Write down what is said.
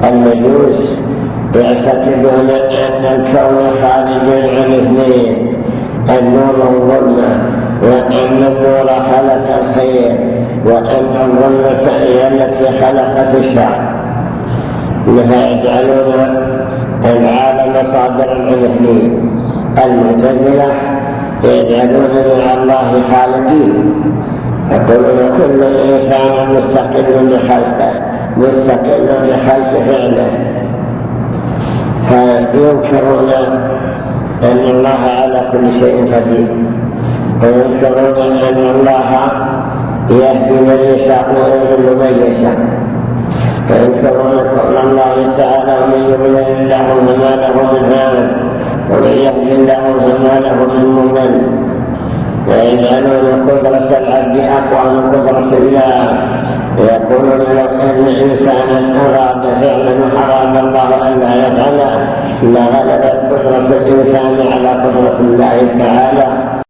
المجوس يعتقدون أن الكون خارج عن اثنين، النور والظلمة، وأن النور خلق الخير وأن الظلمة هي التي خلقت الشر، فيجعلون العالم صادرا عن اثنين. المعتزلة يجعلون مع الله خالقين، يقولون كل إنسان مستقل بخلقه مستقل بخلق فعله، فينكرون أن الله على كل شيء قدير، وينكرون أن الله يهدي من يشاء ويضل من يشاء، وينكرون قول الله تعالى ومن يضلل الله فما له من هاد ومن يهدي الله فما له من مضل، ويجعلون قدرة العبد أقوى من قدرة الله، يقولون لو أن إنسانا أراد فعلا أراد الله أن لا يفعله لغلبت قدرة الإنسان على قدرة الله تعالى،